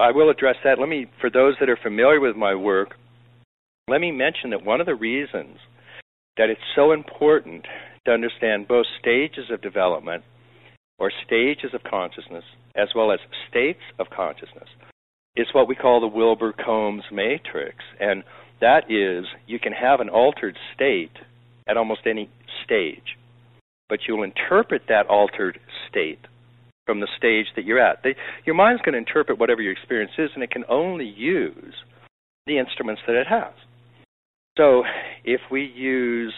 I will address that. For those that are familiar with my work, let me mention that one of the reasons that it's so important to understand both stages of development or stages of consciousness as well as states of consciousness is what we call the Wilbur-Combs matrix. And that is, you can have an altered state at almost any stage, but you'll interpret that altered state from the stage that you're at. Your mind's going to interpret whatever your experience is, and it can only use the instruments that it has. So if we use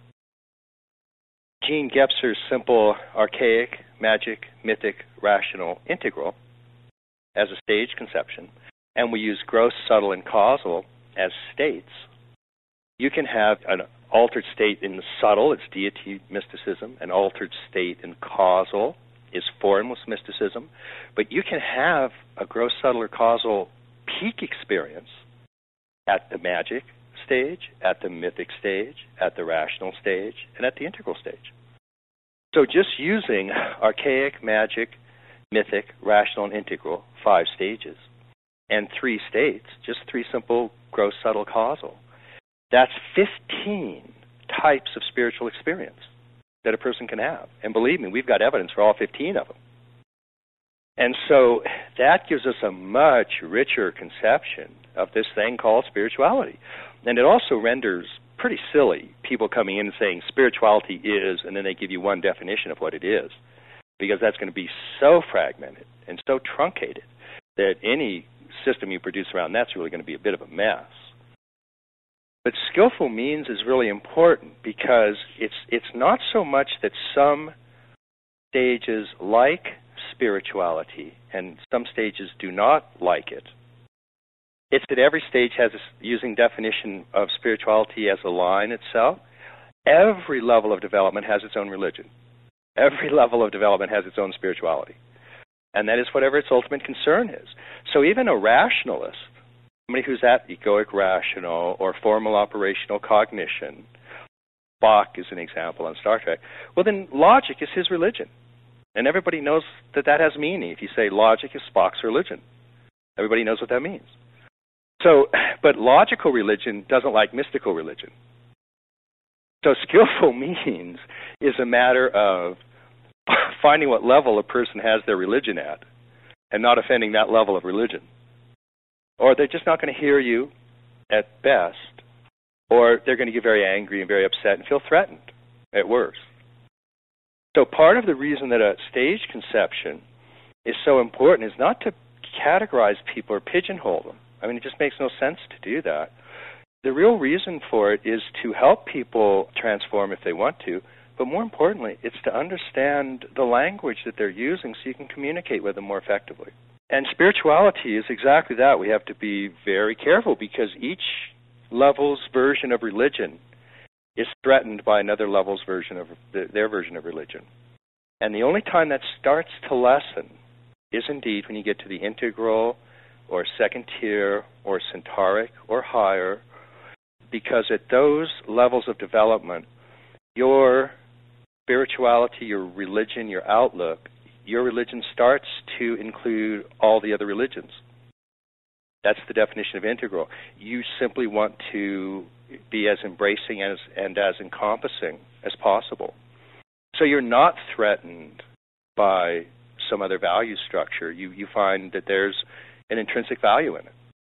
Gene Gebser's simple archaic, magic, mythic, rational, integral as a stage conception, and we use gross, subtle, and causal as states, you can have an altered state in the subtle, it's deity mysticism. An altered state in causal is formless mysticism. But you can have a gross, subtle, or causal peak experience at the magic stage, at the mythic stage, at the rational stage, and at the integral stage. So just using archaic, magic, mythic, rational, and integral, 5 stages, and 3 states, just 3 simple gross, subtle, causal, that's 15 types of spiritual experience that a person can have. And believe me, we've got evidence for all 15 of them. And so that gives us a much richer conception of this thing called spirituality. And it also renders pretty silly people coming in and saying spirituality is, and then they give you one definition of what it is, because that's going to be so fragmented and so truncated that any system you produce around that's really going to be a bit of a mess. But skillful means is really important because it's not so much that some stages like spirituality and some stages do not like it. It's that every stage has, using definition of spirituality as a line itself, every level of development has its own religion. Every level of development has its own spirituality. And that is whatever its ultimate concern is. So even a rationalist, somebody who's at egoic rational or formal operational cognition, Spock is an example on Star Trek, well then logic is his religion. And everybody knows that that has meaning. If you say logic is Spock's religion, everybody knows what that means. So, but logical religion doesn't like mystical religion. So skillful means is a matter of finding what level a person has their religion at and not offending that level of religion. Or they're just not going to hear you at best, or they're going to get very angry and very upset and feel threatened at worst. So part of the reason that a stage conception is so important is not to categorize people or pigeonhole them. I mean, it just makes no sense to do that. The real reason for it is to help people transform if they want to, but more importantly, it's to understand the language that they're using so you can communicate with them more effectively. And spirituality is exactly that. We have to be very careful because each level's version of religion is threatened by another level's version of their version of religion. And the only time that starts to lessen is indeed when you get to the integral or second tier or centauric or higher, because at those levels of development, your spirituality, your religion, your outlook, your religion starts to include all the other religions. That's the definition of integral. You simply want to be as embracing and as encompassing as possible. So you're not threatened by some other value structure. You find that there's an intrinsic value in it.